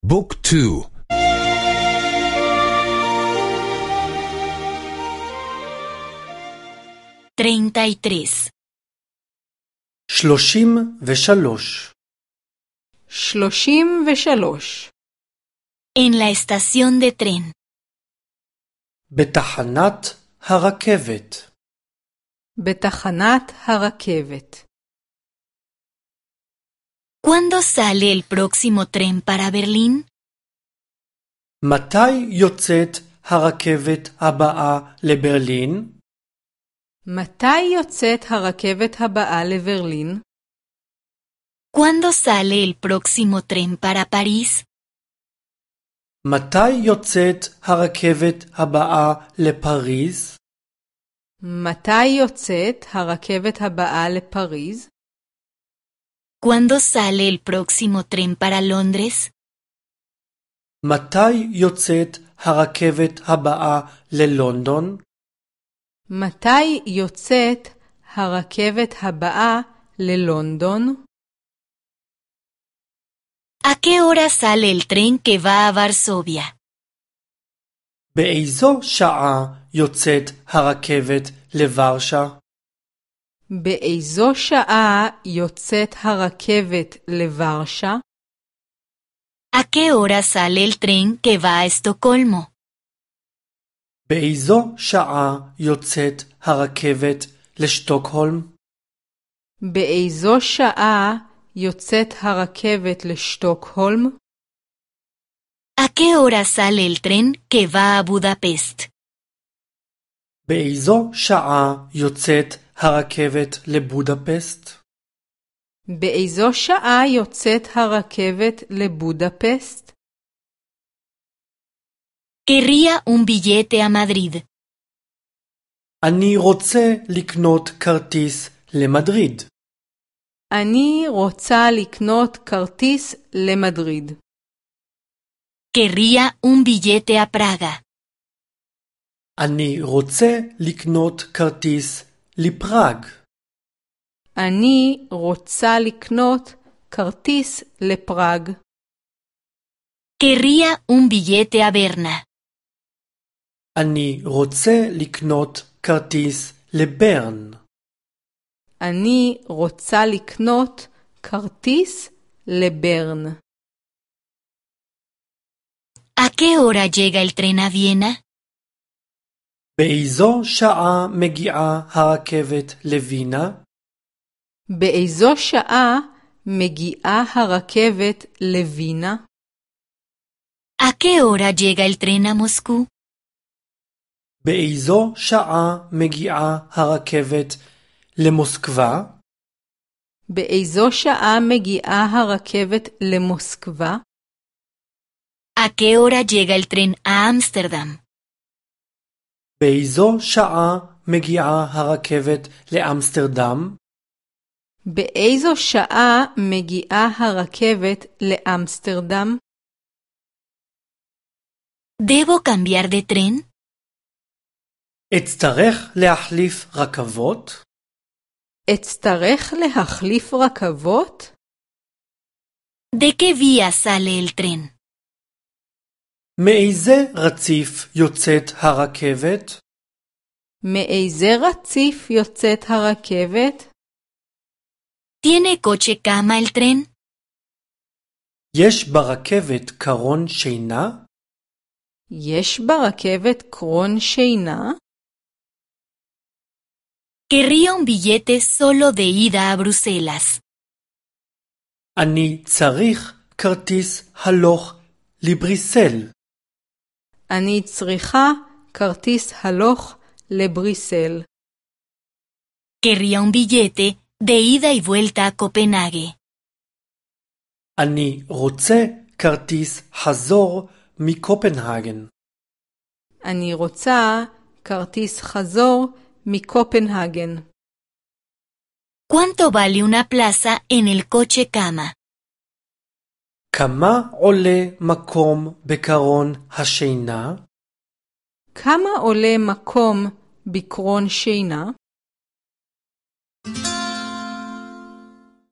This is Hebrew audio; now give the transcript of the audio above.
بوك 2. 33. 33. 33. En la estación de tren. בתחנת הרכבת. בתחנת הרכבת. ¿Cuándo sale el próximo tren para Berlín? מתי יוצאת הרכבת הבאה לברלין? מתי יוצאת הרכבת הבאה לברלין? ¿Cuándo sale el próximo tren para París? מתי יוצאת הרכבת הבאה לפריז? מתי יוצאת הרכבת הבאה לפריז? ¿Cuándo sale el próximo tren para Londres? מתי יוצאת הרכבת הבאה ללונדון? מתי יוצאת הרכבת הבאה ללונדון? ¿A qué hora sale el tren que va a Varsovia? באיזו שעה יוצאת הרכבת לוורשה? באיזו שעה יוצאת הרכבת לוורשה? ¿A qué hora sale el tren que va a Estocolmo? באיזו שעה יוצאת הרכבת לשטוקהולם? באיזו שעה יוצאת הרכבת לשטוקהולם? ¿A qué hora sale el tren que va a Budapest? באיזו שעה יוצאת הרכבת לבודפסט? באיזו שעה יוצאת הרכבת לבודפסט? Querría un billete a Madrid. אני רוצה לקנות כרטיס למדריד. אני רוצה לקנות כרטיס למדריד. Querría un billete a Praga. אני רוצה לקנות כרטיס לפראג. אני רוצה לקנות כרטיס לפראג. Querría un billete a Berna. אני רוצה לקנות כרטיס לברן. אני רוצה לקנות כרטיס לברן. ¿A qué hora llega el tren a Viena? באיזו שעה מגיעה הרכבת לווינה? באיזו שעה מגיעה הרכבת לווינה? ¿A qué hora llega el tren a Moscú? באיזו שעה מגיעה הרכבת למוסקבה? באיזו שעה מגיעה הרכבת למוסקבה? ¿A qué hora llega el tren a Ámsterdam? באיזו שעה מגיעה הרכבת לאמסטרדם? באיזו שעה מגיעה הרכבת לאמסטרדם? ¿Debo cambiar de tren? אצטרך להחליף רכבות? אצטרך להחליף רכבות? ¿De qué vía sale el tren? מאיזה רציף יוצאת הרכבת? מאיזה רציף יוצאת הרכבת? ¿Tiene coche cama el tren? יש ברכבת קרון שינה? יש ברכבת קרון שינה? Querría un billete solo de ida a Bruselas. אני צריך כרטיס הלוך לבריסל. אני צריכה כרטיס הלוך לבריסל. Querría un billete de ida y vuelta a Copenhague. אני רוצה כרטיס חזור מקופנהגן. אני רוצה כרטיס חזור מקופנהגן. ¿Cuánto vale una plaza en el coche cama? כמה עולה מקום בקרון השינה? כמה עולה מקום בקרון שינה?